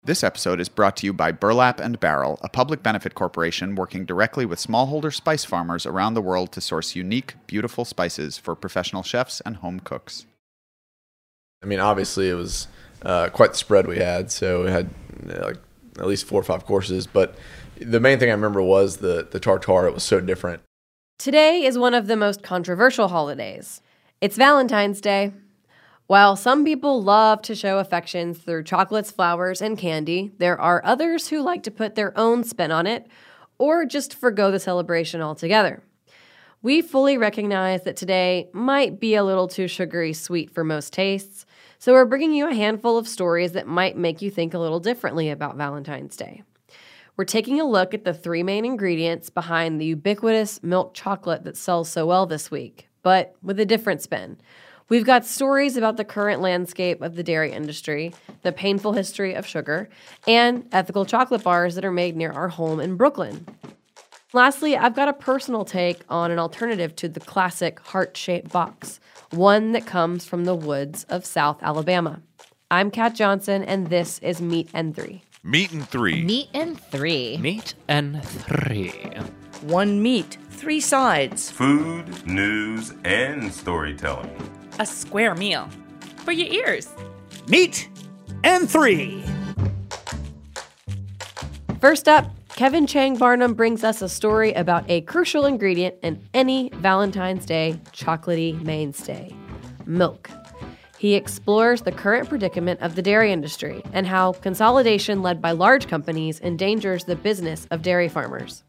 This episode is brought to you by Burlap and Barrel, a public benefit corporation working directly with smallholder spice farmers around the world to source unique, beautiful spices for professional chefs and home cooks. I mean, obviously it was quite the spread we had, so we had like at least 4 or 5 courses, but the main thing I remember was the tartare. It was so different. Today is one of the most controversial holidays. It's Valentine's Day. While some people love to show affections through chocolates, flowers, and candy, there are others who like to put their own spin on it or just forgo the celebration altogether. We fully recognize that today might be a little too sugary sweet for most tastes, so we're bringing you a handful of stories that might make you think a little differently about Valentine's Day. We're taking a look at the 3 main ingredients behind the ubiquitous milk chocolate that sells so well this week, but with a different spin. We've got stories about the current landscape of the dairy industry, the painful history of sugar, and ethical chocolate bars that are made near our home in Brooklyn. Lastly, I've got a personal take on an alternative to the classic heart-shaped box, one that comes from the woods of South Alabama. I'm Kat Johnson, and this is Meat and 3. Meat and 3. Meat and 3. Meat and 3. 1 meat, 3 sides. Food, news, and storytelling. A square meal for your ears. Meat and 3. First up, Kevin Chang Barnum brings us a story about a crucial ingredient in any Valentine's Day chocolatey mainstay, milk. He explores the current predicament of the dairy industry and how consolidation led by large companies endangers the business of dairy farmers.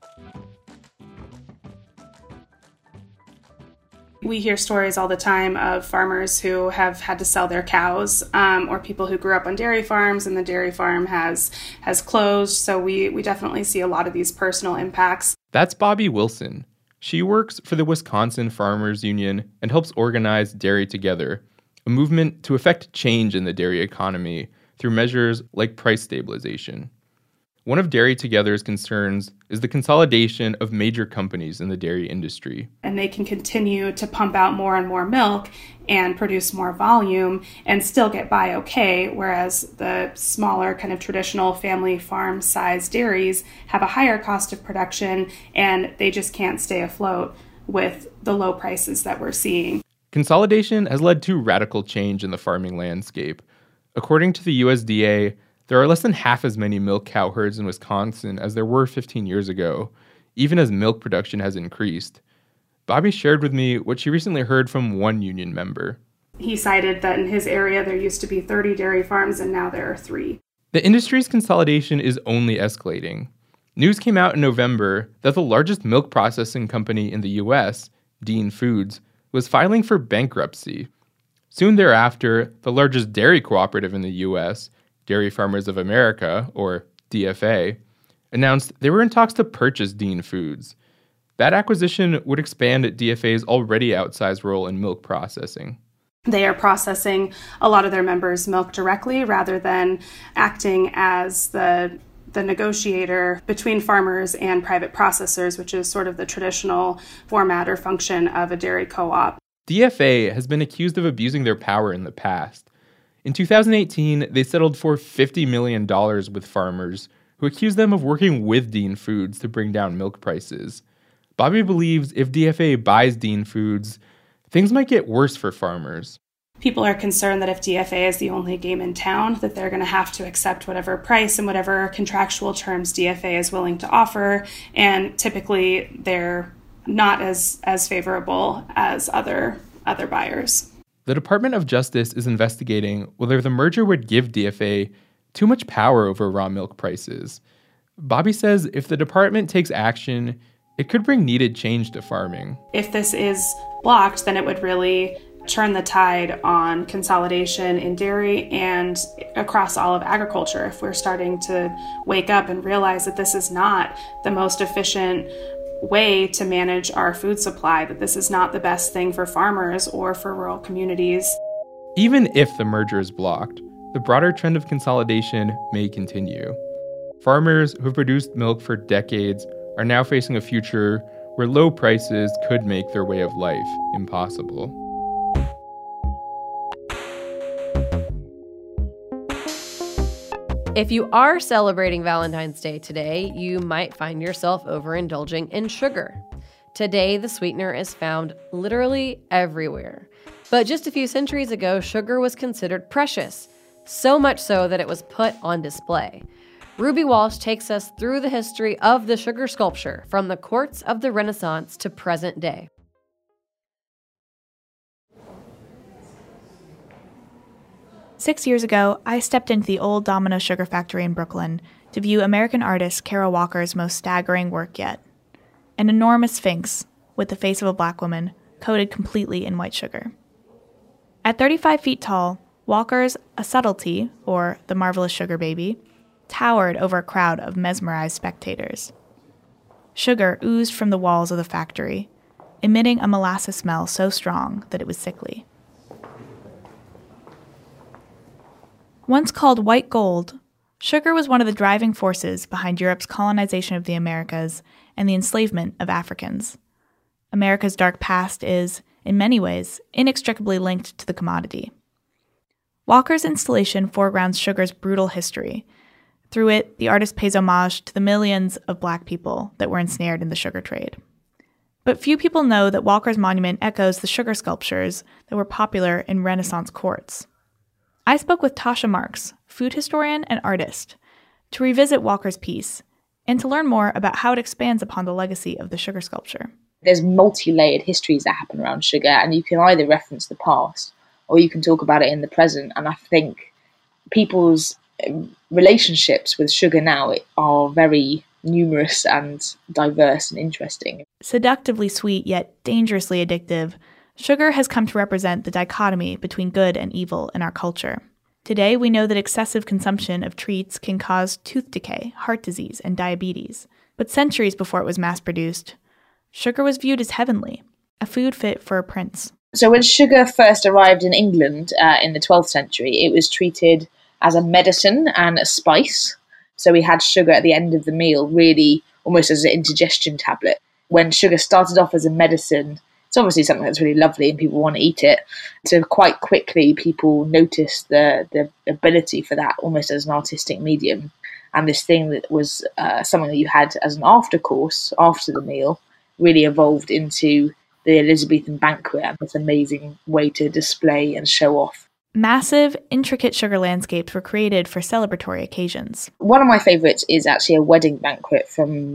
We hear stories all the time of farmers who have had to sell their cows, or people who grew up on dairy farms and the dairy farm has closed. So we definitely see a lot of these personal impacts. That's Bobby Wilson. She works for the Wisconsin Farmers Union and helps organize Dairy Together, a movement to effect change in the dairy economy through measures like price stabilization. One of Dairy Together's concerns is the consolidation of major companies in the dairy industry. And they can continue to pump out more and more milk and produce more volume and still get by okay, whereas the smaller kind of traditional family farm size dairies have a higher cost of production and they just can't stay afloat with the low prices that we're seeing. Consolidation has led to radical change in the farming landscape. According to the USDA, there are less than half as many milk cow herds in Wisconsin as there were 15 years ago, even as milk production has increased. Bobby shared with me what she recently heard from one union member. He cited that in his area there used to be 30 dairy farms and now there are 3. The industry's consolidation is only escalating. News came out in November that the largest milk processing company in the U.S., Dean Foods, was filing for bankruptcy. Soon thereafter, the largest dairy cooperative in the U.S., Dairy Farmers of America, or DFA, announced they were in talks to purchase Dean Foods. That acquisition would expand DFA's already outsized role in milk processing. They are processing a lot of their members' milk directly rather than acting as the negotiator between farmers and private processors, which is sort of the traditional format or function of a dairy co-op. DFA has been accused of abusing their power in the past. In 2018, they settled for $50 million with farmers who accused them of working with Dean Foods to bring down milk prices. Bobby believes if DFA buys Dean Foods, things might get worse for farmers. People are concerned that if DFA is the only game in town, that they're going to have to accept whatever price and whatever contractual terms DFA is willing to offer, and typically they're not as favorable as other buyers. The Department of Justice is investigating whether the merger would give DFA too much power over raw milk prices. Bobby says if the department takes action, it could bring needed change to farming. If this is blocked, then it would really turn the tide on consolidation in dairy and across all of agriculture. If we're starting to wake up and realize that this is not the most efficient way to manage our food supply, that this is not the best thing for farmers or for rural communities. Even if the merger is blocked, the broader trend of consolidation may continue. Farmers who have produced milk for decades are now facing a future where low prices could make their way of life impossible. If you are celebrating Valentine's Day today, you might find yourself overindulging in sugar. Today, the sweetener is found literally everywhere. But just a few centuries ago, sugar was considered precious, so much so that it was put on display. Ruby Walsh takes us through the history of the sugar sculpture from the courts of the Renaissance to present day. Six years ago, I stepped into the old Domino Sugar Factory in Brooklyn to view American artist Kara Walker's most staggering work yet. An enormous sphinx with the face of a black woman coated completely in white sugar. At 35 feet tall, Walker's A Subtlety, or The Marvelous Sugar Baby, towered over a crowd of mesmerized spectators. Sugar oozed from the walls of the factory, emitting a molasses smell so strong that it was sickly. Once called white gold, sugar was one of the driving forces behind Europe's colonization of the Americas and the enslavement of Africans. America's dark past is, in many ways, inextricably linked to the commodity. Walker's installation foregrounds sugar's brutal history. Through it, the artist pays homage to the millions of black people that were ensnared in the sugar trade. But few people know that Walker's monument echoes the sugar sculptures that were popular in Renaissance courts. I spoke with Tasha Marks, food historian and artist, to revisit Walker's piece and to learn more about how it expands upon the legacy of the sugar sculpture. There's multi-layered histories that happen around sugar, and you can either reference the past or you can talk about it in the present. And I think people's relationships with sugar now are very numerous and diverse and interesting. Seductively sweet yet dangerously addictive, sugar has come to represent the dichotomy between good and evil in our culture. Today, we know that excessive consumption of treats can cause tooth decay, heart disease, and diabetes. But centuries before it was mass-produced, sugar was viewed as heavenly, a food fit for a prince. So when sugar first arrived in England in the 12th century, it was treated as a medicine and a spice. So we had sugar at the end of the meal, really almost as an indigestion tablet. When sugar started off as a medicine, it's obviously something that's really lovely and people want to eat it. So quite quickly, people noticed the ability for that almost as an artistic medium. And this thing that was something that you had as an after course after the meal really evolved into the Elizabethan banquet and this amazing way to display and show off. Massive, intricate sugar landscapes were created for celebratory occasions. One of my favourites is actually a wedding banquet from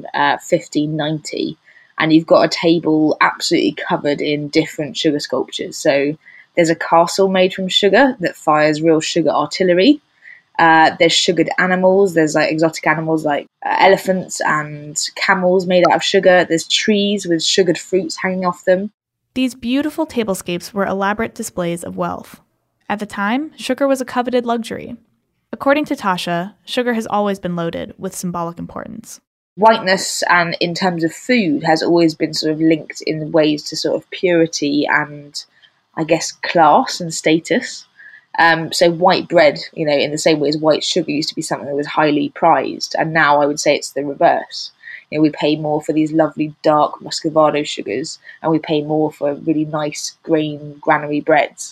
1590. And you've got a table absolutely covered in different sugar sculptures. So there's a castle made from sugar that fires real sugar artillery. There's sugared animals. There's like exotic animals like elephants and camels made out of sugar. There's trees with sugared fruits hanging off them. These beautiful tablescapes were elaborate displays of wealth. At the time, sugar was a coveted luxury. According to Tasha, sugar has always been loaded with symbolic importance. Whiteness and in terms of food has always been sort of linked in ways to sort of purity and I guess class and status. So white bread, in the same way as white sugar used to be something that was highly prized. And now I would say it's the reverse. We pay more for these lovely dark muscovado sugars and we pay more for really nice granary breads.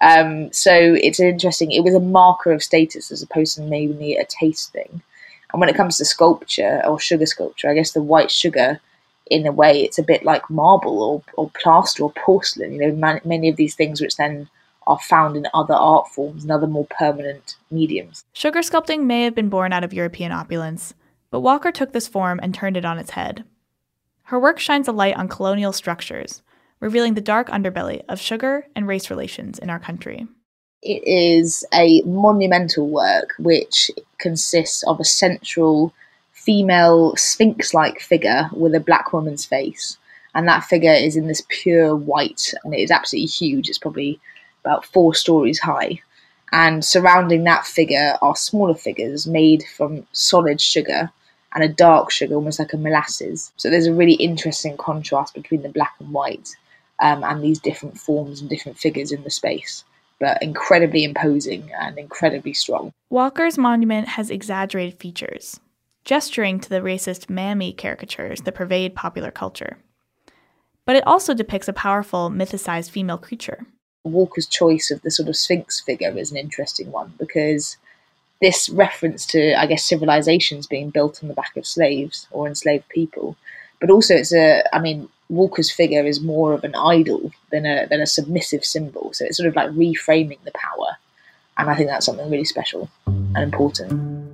So it's interesting. It was a marker of status as opposed to mainly a taste thing. And when it comes to sculpture or sugar sculpture, I guess the white sugar, in a way, it's a bit like marble or plaster or porcelain. Many of these things which then are found in other art forms and other more permanent mediums. Sugar sculpting may have been born out of European opulence, but Walker took this form and turned it on its head. Her work shines a light on colonial structures, revealing the dark underbelly of sugar and race relations in our country. It is a monumental work which consists of a central female sphinx-like figure with a black woman's face. And that figure is in this pure white, and it is absolutely huge. It's probably about 4 stories high. And surrounding that figure are smaller figures made from solid sugar and a dark sugar, almost like a molasses. So there's a really interesting contrast between the black and white and these different forms and different figures in the space. But incredibly imposing and incredibly strong. Walker's monument has exaggerated features, gesturing to the racist mammy caricatures that pervade popular culture. But it also depicts a powerful, mythicized female creature. Walker's choice of the sort of Sphinx figure is an interesting one because this reference to, I guess, civilizations being built on the back of slaves or enslaved people. But also Walker's figure is more of an idol than a submissive symbol. So it's sort of like reframing the power. And I think that's something really special and important.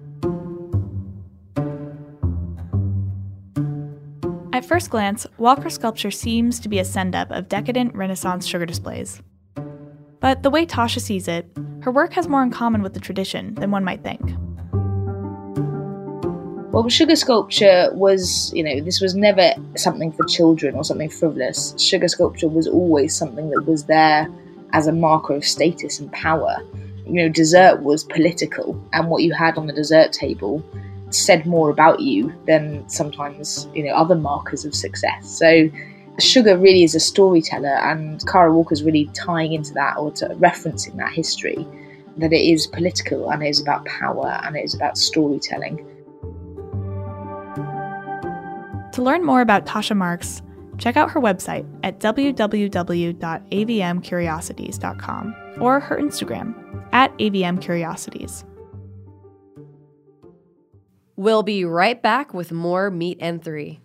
At first glance, Walker's sculpture seems to be a send-up of decadent Renaissance sugar displays. But the way Tasha sees it, her work has more in common with the tradition than one might think. Well, sugar sculpture was, this was never something for children or something frivolous. Sugar sculpture was always something that was there as a marker of status and power. Dessert was political, and what you had on the dessert table said more about you than sometimes, other markers of success. So sugar really is a storyteller, and Kara Walker's really tying into that, or referencing that history, that it is political and it is about power and it is about storytelling. To learn more about Tasha Marks, check out her website at www.avmcuriosities.com or her Instagram @avmcuriosities. We'll be right back with more Meat and Three.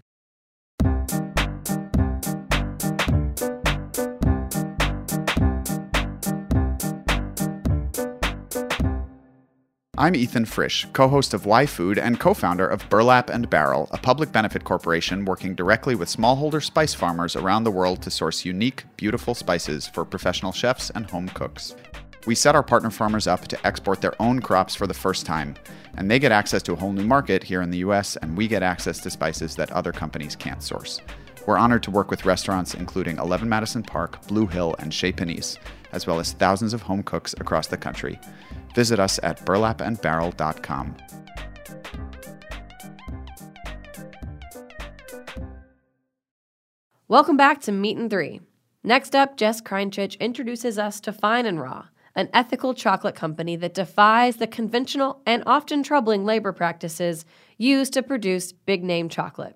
I'm Ethan Frisch, co-host of Why Food and co-founder of Burlap and Barrel, a public benefit corporation working directly with smallholder spice farmers around the world to source unique, beautiful spices for professional chefs and home cooks. We set our partner farmers up to export their own crops for the first time, and they get access to a whole new market here in the US, and we get access to spices that other companies can't source. We're honored to work with restaurants including 11 Madison Park, Blue Hill, and Chez Panisse, as well as thousands of home cooks across the country. Visit us at burlapandbarrel.com. Welcome back to Meat and Three. Next up, Jess Kreinchich introduces us to Fine and Raw, an ethical chocolate company that defies the conventional and often troubling labor practices used to produce big-name chocolate.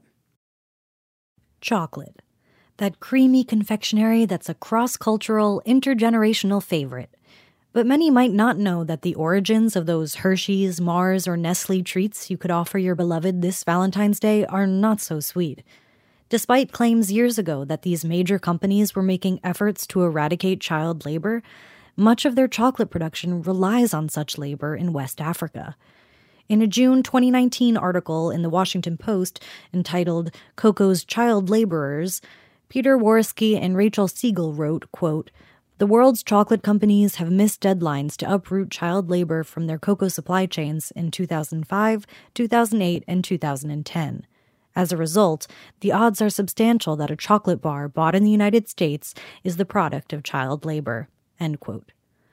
Chocolate. That creamy confectionery that's a cross-cultural, intergenerational favorite. But many might not know that the origins of those Hershey's, Mars, or Nestle treats you could offer your beloved this Valentine's Day are not so sweet. Despite claims years ago that these major companies were making efforts to eradicate child labor, much of their chocolate production relies on such labor in West Africa. In a June 2019 article in the Washington Post entitled Cocoa's Child Laborers, Peter Worski and Rachel Siegel wrote, quote, "The world's chocolate companies have missed deadlines to uproot child labor from their cocoa supply chains in 2005, 2008, and 2010. As a result, the odds are substantial that a chocolate bar bought in the United States is the product of child labor." End quote.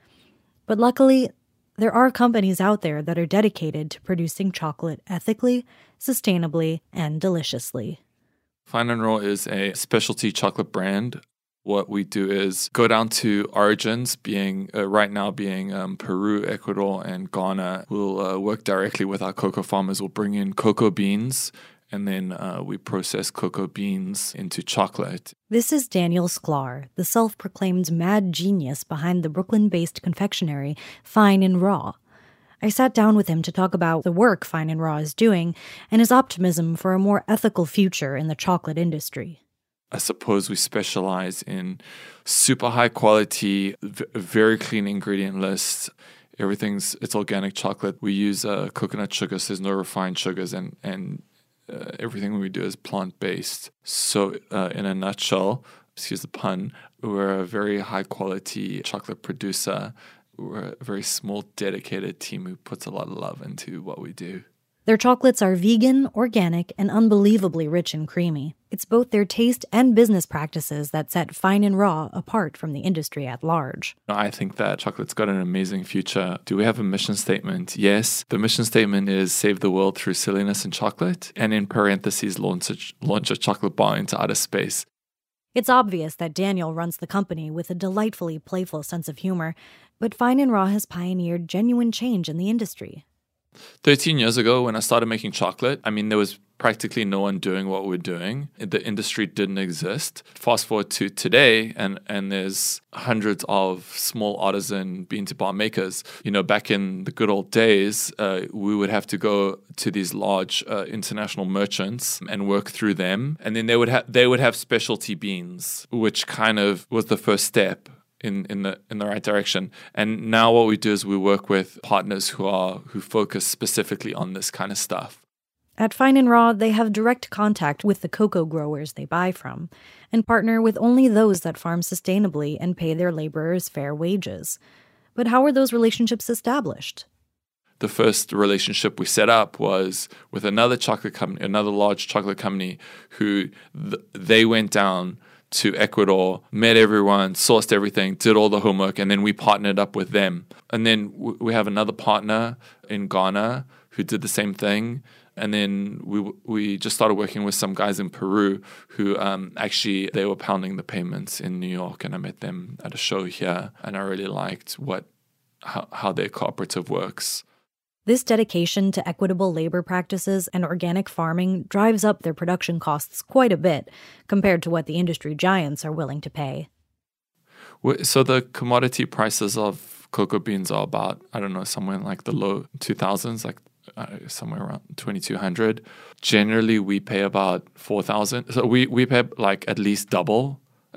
But luckily, there are companies out there that are dedicated to producing chocolate ethically, sustainably, and deliciously. Fine and Raw is a specialty chocolate brand. What we do is go down to origins, right now being Peru, Ecuador, and Ghana. We'll work directly with our cocoa farmers. We'll bring in cocoa beans, and then we process cocoa beans into chocolate. This is Daniel Sklar, the self-proclaimed mad genius behind the Brooklyn-based confectionery Fine and Raw. I sat down with him to talk about the work Fine and Raw is doing and his optimism for a more ethical future in the chocolate industry. I suppose we specialize in super high quality, very clean ingredient list. It's organic chocolate. We use coconut sugar, so there's no refined sugars, and everything we do is plant-based. So in a nutshell, excuse the pun, we're a very high-quality chocolate producer. We're a very small, dedicated team who puts a lot of love into what we do. Their chocolates are vegan, organic, and unbelievably rich and creamy. It's both their taste and business practices that set Fine and Raw apart from the industry at large. I think that chocolate's got an amazing future. Do we have a mission statement? Yes. The mission statement is save the world through silliness and chocolate, and in parentheses, launch a chocolate bar into outer space. It's obvious that Daniel runs the company with a delightfully playful sense of humor, but Fine and Raw has pioneered genuine change in the industry. 13 years ago, when I started making chocolate, there was practically no one doing what we're doing. The industry didn't exist. Fast forward to today, and there's hundreds of small artisan bean-to-bar makers. Back in the good old days, we would have to go to these large international merchants and work through them, and then they would have specialty beans, which kind of was the first step in the right direction. And now what we do is we work with partners who focus specifically on this kind of stuff. At Fine and Raw, they have direct contact with the cocoa growers they buy from and partner with only those that farm sustainably and pay their laborers fair wages. But how are those relationships established? The first relationship we set up was with another chocolate company, another large chocolate company, who they went down to Ecuador, met everyone, sourced everything, did all the homework, and then we partnered up with them. And then we have another partner in Ghana who did the same thing. And then we just started working with some guys in Peru who actually, they were pounding the payments in New York, and I met them at a show here, and I really liked how their cooperative works. This dedication to equitable labor practices and organic farming drives up their production costs quite a bit compared to what the industry giants are willing to pay. So the commodity prices of cocoa beans are about, somewhere in like the low 2000s, like somewhere around 2,200. Generally, we pay about 4,000. So we pay like at least double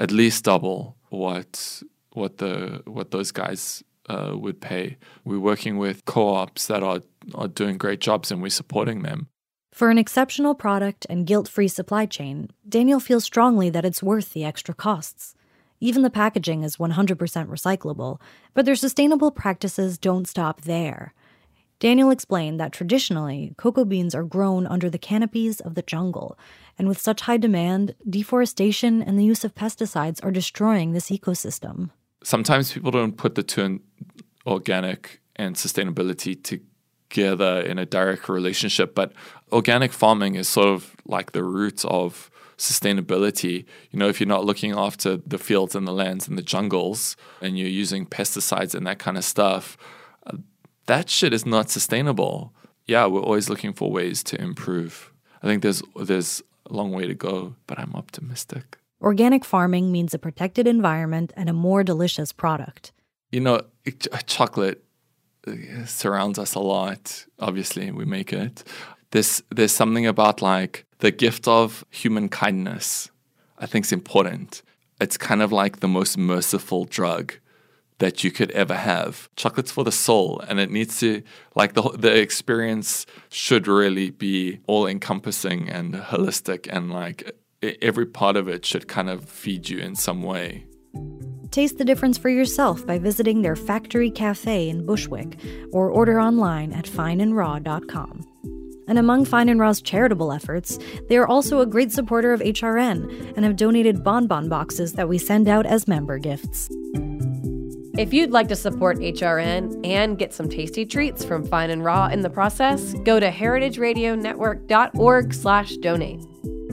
what those guys would pay. We're working with co-ops that are doing great jobs, and we're supporting them. For an exceptional product and guilt-free supply chain, Daniel feels strongly that it's worth the extra costs. Even the packaging is 100% recyclable, but their sustainable practices don't stop there. Daniel explained that traditionally, cocoa beans are grown under the canopies of the jungle, and with such high demand, deforestation and the use of pesticides are destroying this ecosystem. Sometimes people don't put the two, organic and sustainability, together in a direct relationship, but organic farming is sort of like the roots of sustainability. If you're not looking after the fields and the lands and the jungles, and you're using pesticides and that kind of stuff, that shit is not sustainable. Yeah, we're always looking for ways to improve. I think there's a long way to go, but I'm optimistic. Organic farming means a protected environment and a more delicious product. Chocolate surrounds us a lot. Obviously, we make it. There's something about like the gift of human kindness I think is important. It's kind of like the most merciful drug that you could ever have. Chocolate's for the soul, and it needs to, like, the experience should really be all-encompassing and holistic, and like every part of it should kind of feed you in some way. Taste the difference for yourself by visiting their factory cafe in Bushwick or order online at fineandraw.com. And among Fine and Raw's charitable efforts, they are also a great supporter of HRN and have donated bonbon boxes that we send out as member gifts. If you'd like to support HRN and get some tasty treats from Fine and Raw in the process, go to heritageradionetwork.org/donate.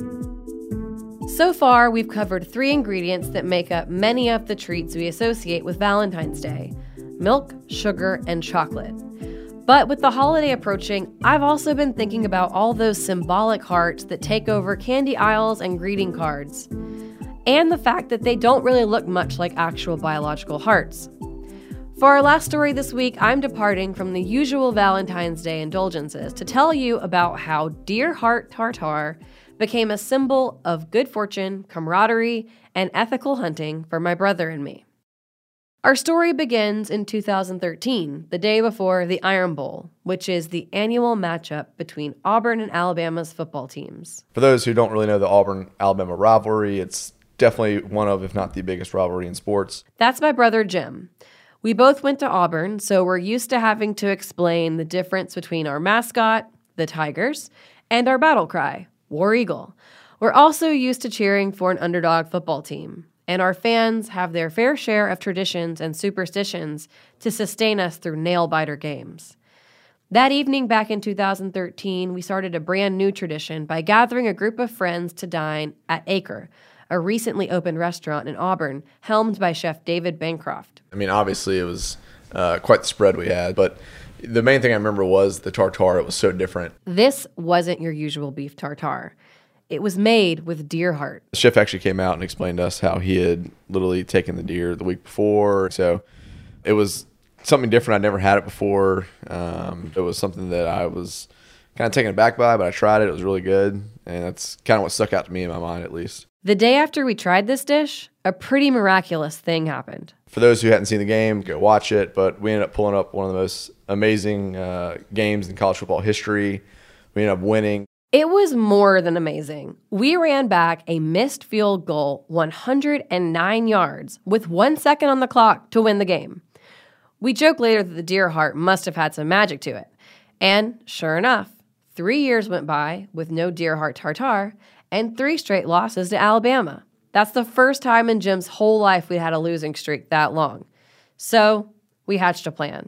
So far, we've covered 3 ingredients that make up many of the treats we associate with Valentine's Day: milk, sugar, and chocolate. But with the holiday approaching, I've also been thinking about all those symbolic hearts that take over candy aisles and greeting cards, and the fact that they don't really look much like actual biological hearts. For our last story this week, I'm departing from the usual Valentine's Day indulgences to tell you about how Dear Heart Tartare became a symbol of good fortune, camaraderie, and ethical hunting for my brother and me. Our story begins in 2013, the day before the Iron Bowl, which is the annual matchup between Auburn and Alabama's football teams. For those who don't really know the Auburn-Alabama rivalry, it's definitely one of, if not the biggest rivalry in sports. That's my brother Jim. We both went to Auburn, so we're used to having to explain the difference between our mascot, the Tigers, and our battle cry, War Eagle. We're also used to cheering for an underdog football team, and our fans have their fair share of traditions and superstitions to sustain us through nail-biter games. That evening back in 2013, we started a brand new tradition by gathering a group of friends to dine at Acre, a recently opened restaurant in Auburn, helmed by Chef David Bancroft. Obviously it was quite the spread we had, but The main thing I remember was the tartare. It was so different. This wasn't your usual beef tartare. It was made with deer heart. The chef actually came out and explained to us how he had literally taken the deer the week before. So it was something different. I'd never had it before. It was something that I was kind of taken aback by, but I tried it. It was really good. And that's kind of what stuck out to me in my mind, at least. The day after we tried this dish, a pretty miraculous thing happened. For those who hadn't seen the game, go watch it. But we ended up pulling up one of the most amazing games in college football history. We ended up winning. It was more than amazing. We ran back a missed field goal 109 yards with 1 second on the clock to win the game. We joke later that the deer heart must have had some magic to it. And sure enough, 3 years went by with no deer heart tartare and 3 straight losses to Alabama. That's the first time in Jim's whole life we'd had a losing streak that long. So we hatched a plan.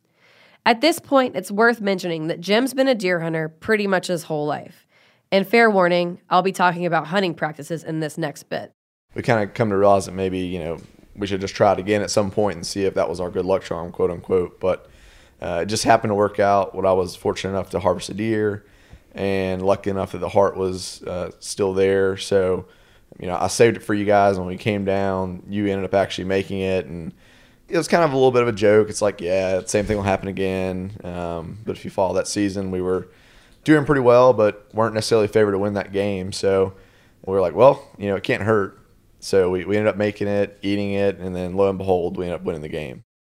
At this point, it's worth mentioning that Jim's been a deer hunter pretty much his whole life. And fair warning, I'll be talking about hunting practices in this next bit. We kind of come to realize that maybe, we should just try it again at some point and see if that was our good luck charm, quote unquote. But it just happened to work out. What I was fortunate enough to harvest a deer, and lucky enough that the heart was still there. So, I saved it for you guys. When we came down, you ended up actually making it, and it was kind of a little bit of a joke. It's like, yeah, the same thing will happen again. But if you follow that season, we were doing pretty well, but weren't necessarily favored to win that game. So we were like, well, it can't hurt. So we ended up making it, eating it, and then lo and behold, we ended up winning the game.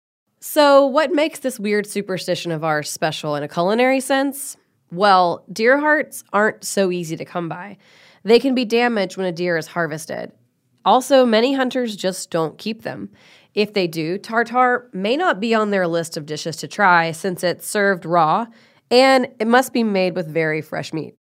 So what makes this weird superstition of ours special in a culinary sense? Well, deer hearts aren't so easy to come by. They can be damaged when a deer is harvested. Also, many hunters just don't keep them. If they do, tartare may not be on their list of dishes to try since it's served raw, and it must be made with very fresh meat.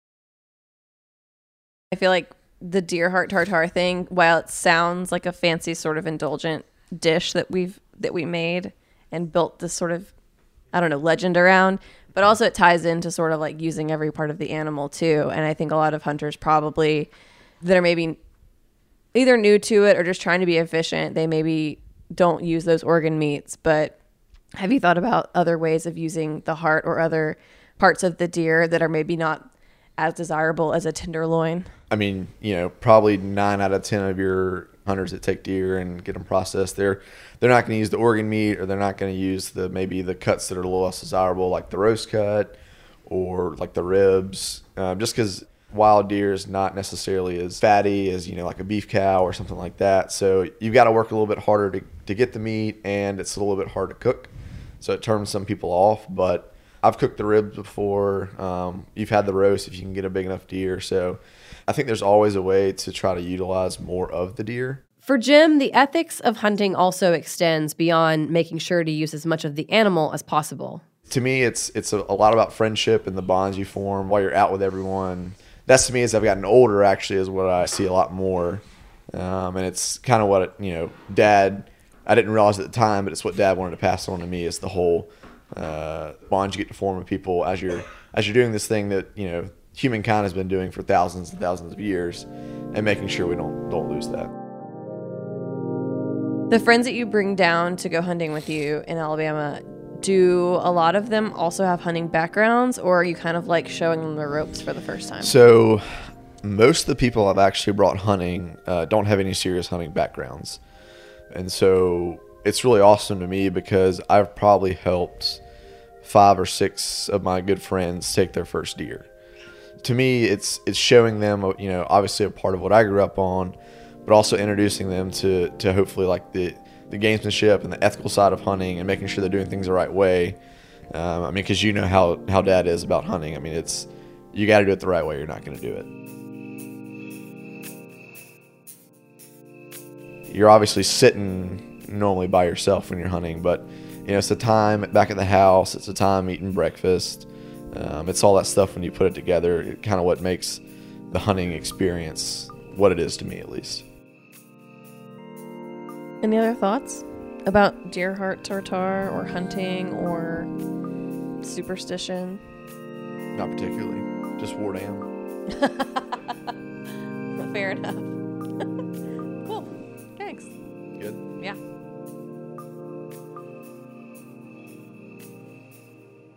I feel like the deer heart tartare thing, while it sounds like a fancy sort of indulgent dish that we made and built this sort of, legend around, but also it ties into sort of like using every part of the animal too. And I think a lot of hunters probably that are maybe either new to it or just trying to be efficient, they maybe don't use those organ meats. But have you thought about other ways of using the heart or other parts of the deer that are maybe not as desirable as a tenderloin? I mean, probably 9 out of 10 of your hunters that take deer and get them processed, they're not going to use the organ meat, or they're not going to use maybe the cuts that are a little less desirable, like the roast cut or like the ribs, just because wild deer is not necessarily as fatty as like a beef cow or something like that. So you've got to work a little bit harder to get the meat, and it's a little bit hard to cook, so it turns some people off. But I've cooked the ribs before. You've had the roast if you can get a big enough deer. So I think there's always a way to try to utilize more of the deer. For Jim, the ethics of hunting also extends beyond making sure to use as much of the animal as possible. To me, it's a lot about friendship and the bonds you form while you're out with everyone. That's, to me, as I've gotten older, actually, is what I see a lot more. And it's kind of what, Dad, I didn't realize at the time, but it's what Dad wanted to pass on to me, is the whole bonds you get to form with people as you're doing this thing that, humankind has been doing for thousands and thousands of years, and making sure we don't lose that. The friends that you bring down to go hunting with you in Alabama, do a lot of them also have hunting backgrounds, or are you kind of like showing them the ropes for the first time? So most of the people I've actually brought hunting don't have any serious hunting backgrounds. And so it's really awesome to me because I've probably helped 5 or 6 of my good friends take their first deer. To me, it's showing them, obviously a part of what I grew up on, but also introducing them to hopefully like the gamesmanship and the ethical side of hunting, and making sure they're doing things the right way. Because how Dad is about hunting. You got to do it the right way. You're not going to do it. You're obviously sitting normally by yourself when you're hunting, but it's the time back at the house. It's the time eating breakfast. It's all that stuff when you put it together. Kind of what makes the hunting experience what it is to me, at least. Any other thoughts about deer heart tartare or hunting or superstition? Not particularly. Just war damn. Fair enough. Cool. Thanks. Good. Yeah.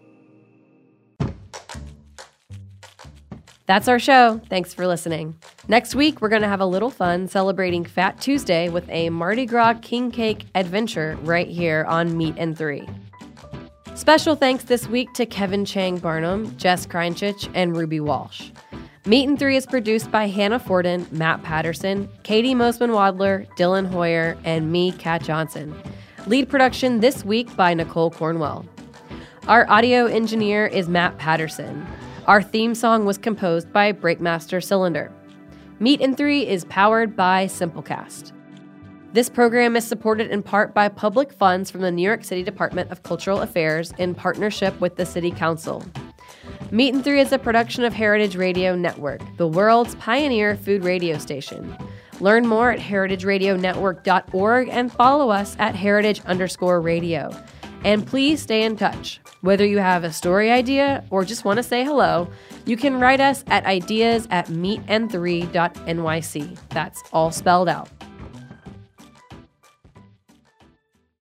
That's our show. Thanks for listening. Next week, we're going to have a little fun celebrating Fat Tuesday with a Mardi Gras king cake adventure right here on Meat and Three. Special thanks this week to Kevin Chang Barnum, Jess Kreinchich, and Ruby Walsh. Meat and Three is produced by Hannah Forden, Matt Patterson, Katie Mosman-Wadler, Dylan Hoyer, and me, Kat Johnson. Lead production this week by Nicole Cornwell. Our audio engineer is Matt Patterson. Our theme song was composed by Breakmaster Cylinder. Meat and Three is powered by Simplecast. This program is supported in part by public funds from the New York City Department of Cultural Affairs in partnership with the City Council. Meat and Three is a production of Heritage Radio Network, the world's pioneer food radio station. Learn more at heritageradionetwork.org and follow us at heritage_radio. And please stay in touch. Whether you have a story idea or just want to say hello, you can write us at ideas@meetand3.nyc. That's all spelled out.